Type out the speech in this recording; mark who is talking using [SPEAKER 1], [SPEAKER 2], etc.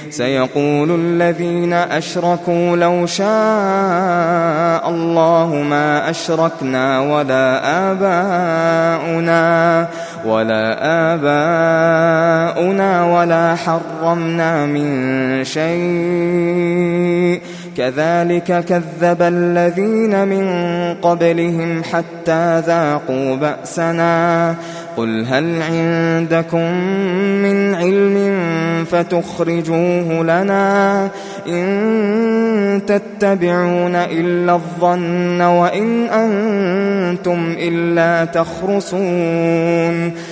[SPEAKER 1] سيقول الذين أشركوا لو شاء الله ما أشركنا ولا آباؤنا ولا حرمنا من شيء كذلك كذب الذين من قبلهم حتى ذاقوا بأسنا قل هل عندكم من علم فتخرجوه لنا إن تتبعون إلا الظن وإن أنتم إلا تخرصون